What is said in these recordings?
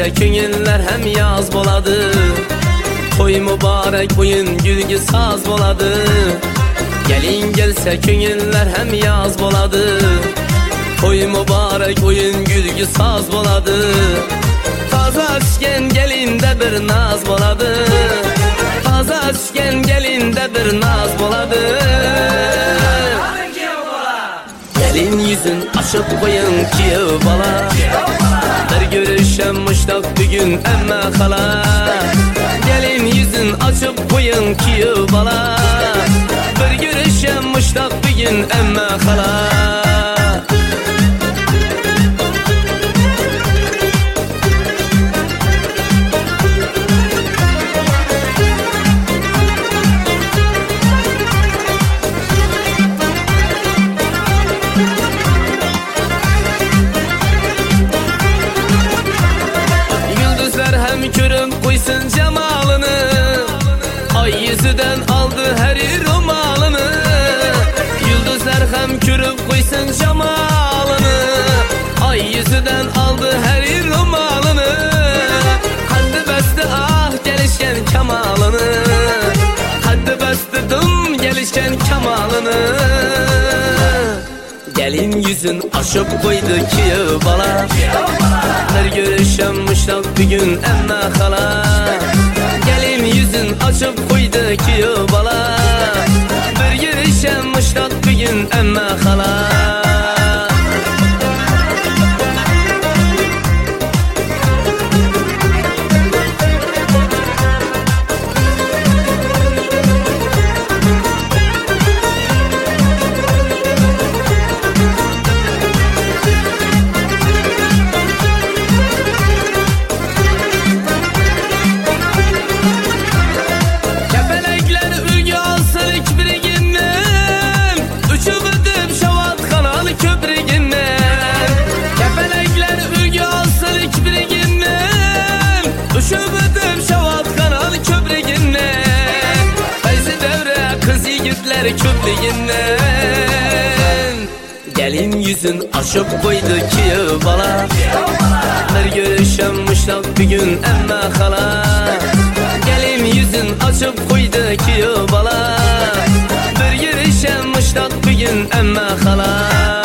gelse köngüller hem yaz boladı. Toy mübarek bugün gülgü saz boladı. Gelin gelse köngüller hem yaz boladı. Toy mübarek bugün gülgü saz boladı. Taza düşken gelinde bir naz boladı. Taza düşken gelinde bir naz boladı. Gelin yüzün açıp koyun kiyo bala. Bir görüşem muştak bugün emme hala. Gelin yüzün açıp koyun kiyo bala. Bir görüşem muştak bugün emme hala. Körüp koysun cemalını, ay yüzüden aldı her romalını. Yıldızlar hem körüp koysun cemalını, ay yüzüden aldı her romalını. Haddi bastı ah gelişken kemalını, haddi bastı dım gelişken kemalını. Gelin yüzün aşıp koydu ki bala. Her görüşem muştak bir gün emme hala. Gelin yüzün açıp koydu ki bala. Bir görüşem muştak bir gün emme hala. Gelin yüzün aşıp koydu ki bala. Her görüşem muştak bir gün emme hala. Gelin yüzün açıp koydu ki bala. Bir görüşem muştak bir gün emme hala.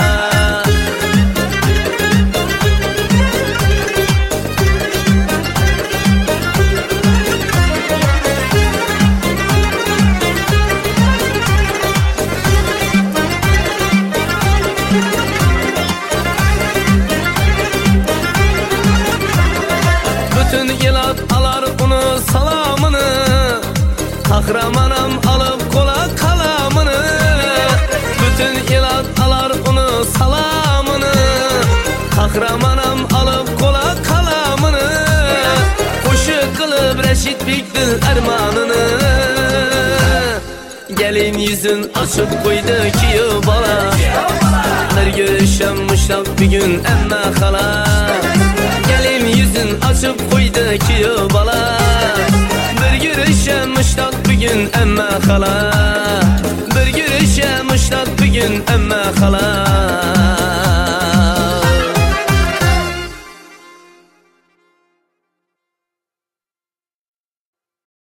Alar onu salamını, kahramanım alıp kola kalamını. Bütün ilat alar onu salamını, kahramanım alıp kola kalamını. Koşu kılıp reşit bikti ermanını. Gelin yüzün açıp koydu ki bala. Her görüşem muştak bir gün emme hala. Gelin yüzün açıp koydu ki bala. Bir görüşem muştak bir gün emme hala. Bir görüşem muştak bir gün emme hala.